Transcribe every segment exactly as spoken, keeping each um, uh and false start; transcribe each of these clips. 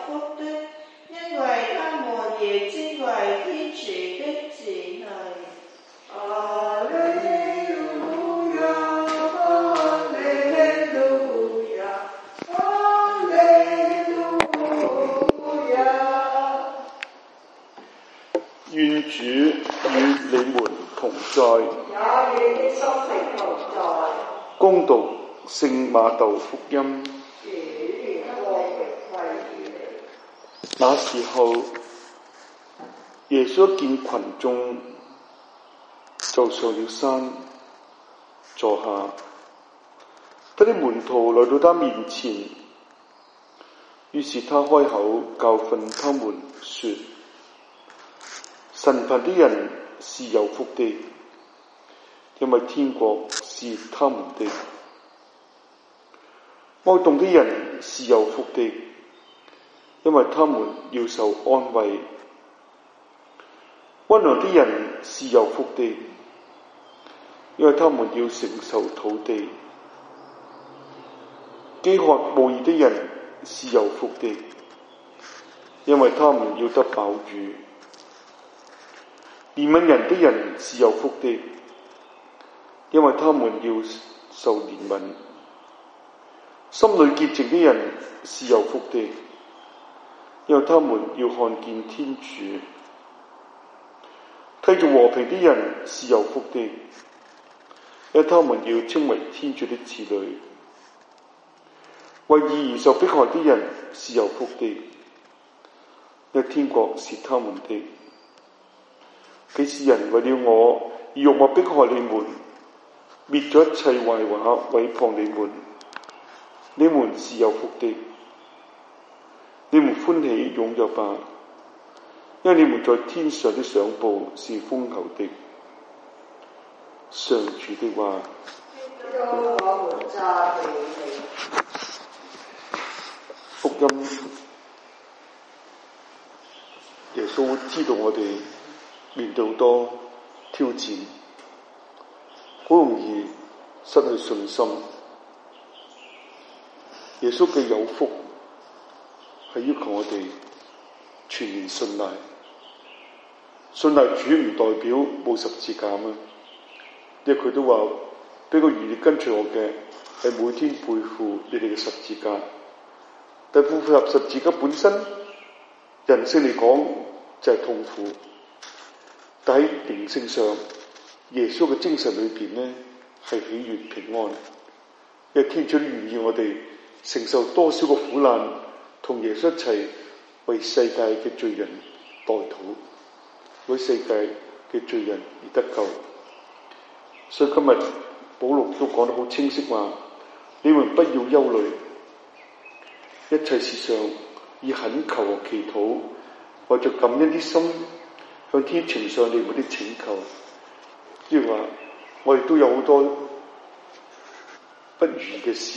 福的，因為他們要稱為天主的子女。 阿利路亞，阿利路亞，阿利路亞。願主與你們同在， 也與你心靈同在。 恭讀聖瑪竇福音。 主願光榮歸於你。 那時候，耶穌見群眾，就上了山坐下。他的門徒來到他面前，於是他開口教訓他們說：神貧的人是有福的，因為天國是他們的；哀慟的人是有福的，因為他們要受安慰；溫良的人是有福的，因為他們要承受土地；飢渴慕義的人是有福的，因為他們要得飽飫；憐憫人的人是有福的，因為他們要受憐憫；心裏潔淨的人是有福的，因為他們要看見天主；締造和平的人是有福的，因為他們要稱為天主的子女；為義而受迫害的人是有福的，因為天國是他們的。幾時人為了我而辱罵迫害你們，滅咗一切壞話毀謗你們，你們是有福的。你們歡喜踴躍吧，因為你們在天上的賞報是豐厚的。上主的話。福音，耶穌知道我哋面對好多挑戰，好容易失去信心。耶穌嘅有福係要求我哋全然信賴，信賴主唔代表冇十字架嘛，因為佢都話俾個願意跟隨我嘅係每天背負你哋嘅十字架。但係配合十字架本身，人性嚟講就係痛苦，但喺靈性上，耶穌嘅精神裏邊咧係喜悅平安，因為天主都願意我哋承受多少個苦難，同耶穌一齊為世界嘅罪人代禱，為世界嘅罪人而得救。所以今日保祿都講得好清晰話：你們不要憂慮，一切事上以懇求和祈禱，為着感恩的心，向天呈上你們的請求。即係話，我哋都有好多不如意嘅事，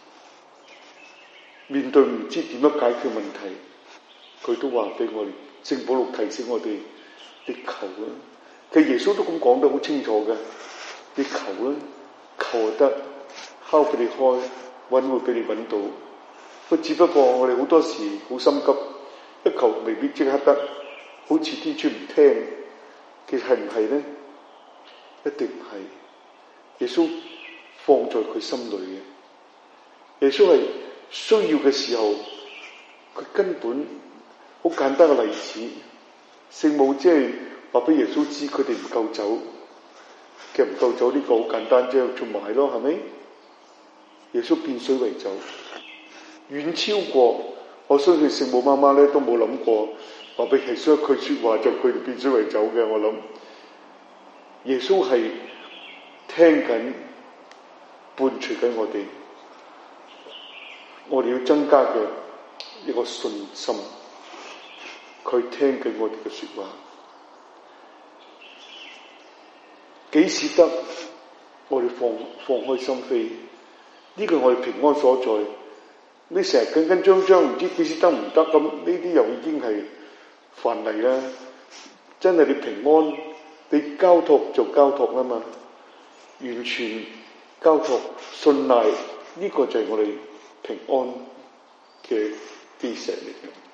面對唔知點樣解決問題，佢都話俾我哋，聖保祿提醒我哋：你求啦。其實耶穌都咁講得好清楚嘅，你求啦，求得，敲俾你開，揾會俾你揾到。佢只不過我哋好多時好心急，一求未必即刻得，好似天主唔聽。其實係唔係咧？一定唔係。耶穌放在佢心裏嘅，耶穌係需要嘅時候，佢根本好簡單嘅例子，聖母即係話俾耶穌知佢哋唔夠酒，其實唔夠酒呢個好簡單啫，做埋咯，係咪？耶穌變水為酒。遠超過，我相信聖母媽媽咧都冇諗過話俾耶穌一句說話就佢哋變水為酒嘅。我諗耶穌係聽緊伴隨緊我哋，我哋要增加嘅一個信心，佢聽緊我哋嘅說話。幾時得我哋放放開心扉？呢個係我哋平安所在。你成日緊緊張張，唔知幾時得唔得，咁呢啲又已經係範例啦。真係你平安，你交託就交託啦嘛，完全交託信賴，呢個就係我哋平安嘅基石嚟嘅。